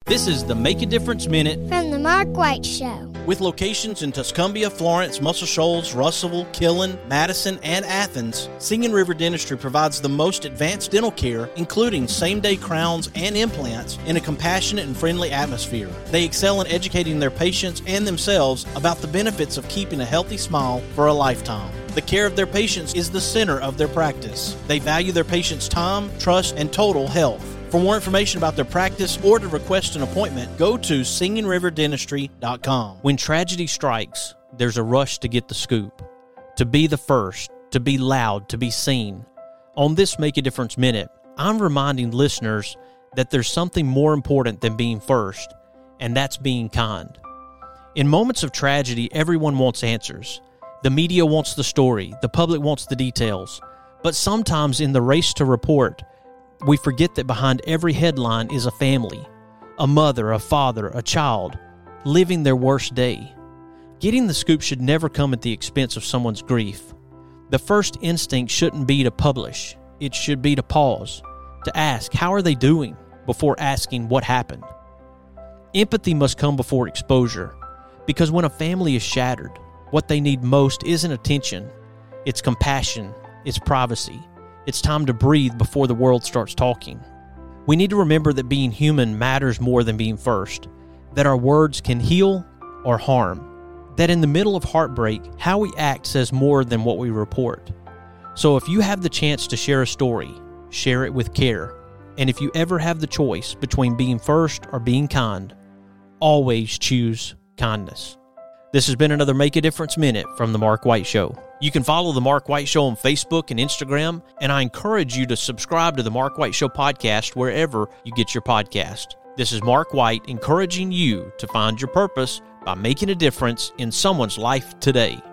This is the Make a Difference Minute from the Mark White Show. With locations in Tuscumbia, Florence, Muscle Shoals, Russellville, Killen, Madison, and Athens, Singing River Dentistry provides the most advanced dental care, including same-day crowns and implants, in a compassionate and friendly atmosphere. They excel in educating their patients and themselves about the benefits of keeping a healthy smile for a lifetime. The care of their patients is the center of their practice. They value their patients' time, trust, and total health. For more information about their practice or to request an appointment, go to singingriverdentistry.com. When tragedy strikes, there's a rush to get the scoop, to be the first, to be loud, to be seen. On this Make a Difference Minute, I'm reminding listeners that there's something more important than being first, and that's being kind. In moments of tragedy, everyone wants answers. The media wants the story, the public wants the details. But sometimes in the race to report, we forget that behind every headline is a family, a mother, a father, a child, living their worst day. Getting the scoop should never come at the expense of someone's grief. The first instinct shouldn't be to publish. It should be to pause, to ask, how are they doing, before asking what happened. Empathy must come before exposure, because when a family is shattered, what they need most isn't attention, it's compassion, it's privacy. It's time to breathe before the world starts talking. We need to remember that being human matters more than being first, that our words can heal or harm, that in the middle of heartbreak, how we act says more than what we report. So if you have the chance to share a story, share it with care. And if you ever have the choice between being first or being kind, always choose kindness. This has been another Make a Difference Minute from The Mark White Show. You can follow The Mark White Show on Facebook and Instagram, and I encourage you to subscribe to The Mark White Show podcast wherever you get your podcast. This is Mark White encouraging you to find your purpose by making a difference in someone's life today.